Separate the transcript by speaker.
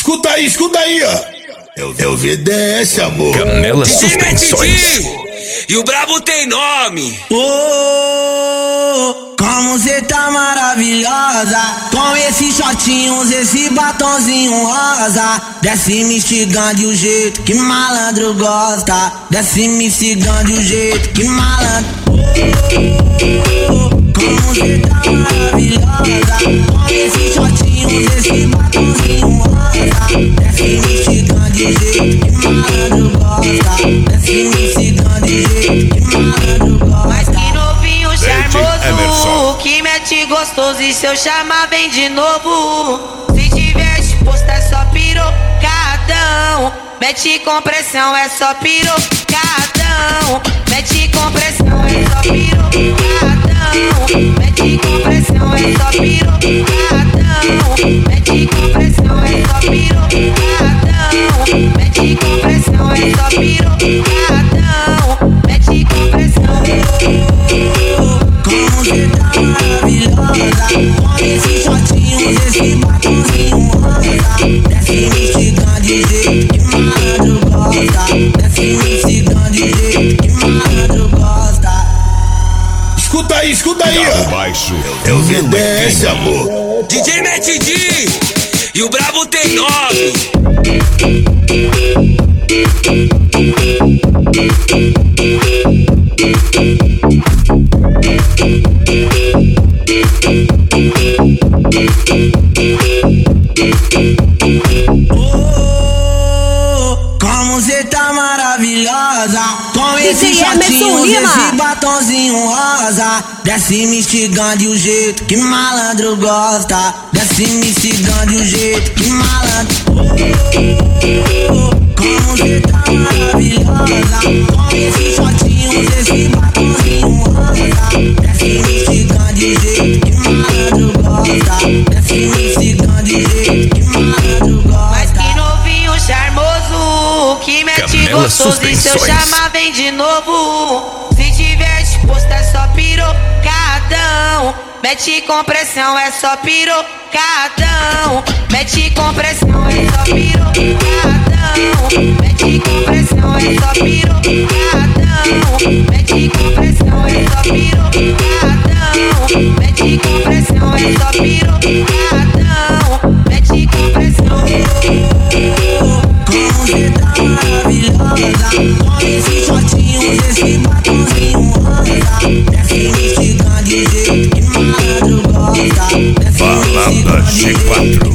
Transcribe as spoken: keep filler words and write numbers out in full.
Speaker 1: Escuta aí, escuta aí, ó. Eu, eu V D S, amor.
Speaker 2: Canela Suspensões.
Speaker 3: E o brabo tem nome.
Speaker 4: Oh, como cê tá maravilhosa, com esses shortinhos, esse batonzinho rosa. Desce me instigando de um jeito que malandro gosta. Desce me instigando de um jeito que malandro. Oh, como cê tá maravilhosa, com esses shortinhos, esse batonzinho rosa. Desce me instigando de um jeito que malandro gosta. Desce me instigando de um jeito que malandro gosta.
Speaker 5: Mas que novinho charmoso, que mete gostoso, e se eu chamar vem de novo. Se tiver disposto é só pirocadão. Mete com pressão é só pirocadão. Mete com pressão é só pirocadão. Mete com pressão é só pirocadão. Mete com pressão é só pirocadão. Mete com pressão é só pirocadão. Mete com pressão.
Speaker 4: Como cê tá maravilhosa, com esses shortinhos, esse batonzinho rosa. Desce me instigando de jeito que malandro gosta. Desce me instigando de jeito que malandro gosta.
Speaker 1: Escuta aí, escuta aí,
Speaker 2: Galo
Speaker 1: ó.
Speaker 2: baixo.
Speaker 1: Eu V D S, amor.
Speaker 3: D J Matt D. E o brabo tem nome.
Speaker 4: Oh, como cê tá maravilhosa, com esse shortinho, esse batonzinho rosa. Desce me instigando de um jeito que malandro gosta. Desce me instigando de um jeito que malandro. Oh, como cê tá maravilhosa, com esse shortinho, esse batonzinho rosa. Desce me instigando de um jeito que malandro gosta. Desce me instigando de um jeito que malandro gosta.
Speaker 5: Mas que novinho charmoso, que mete
Speaker 2: Canela
Speaker 5: gostoso, e se eu
Speaker 2: Suspensões.
Speaker 5: chamar vem de novo. Se tiver disposto é só pirocadão. Mete com pressão é só pirocadão. Mete com pressão é só pirocadão. Mete com pressão é só pirocadão. Mete com pressão é só pirocadão. Mete com pressão é só pirocadão. Mete com pressão.
Speaker 4: Como cê tá maravilhosa, com esses shortinhos, esse batonzinho rosa. Desce me instigando de jeito que malandro gosta. Desce me
Speaker 2: Balada
Speaker 4: instigando de
Speaker 2: G
Speaker 4: jeito
Speaker 2: quatro.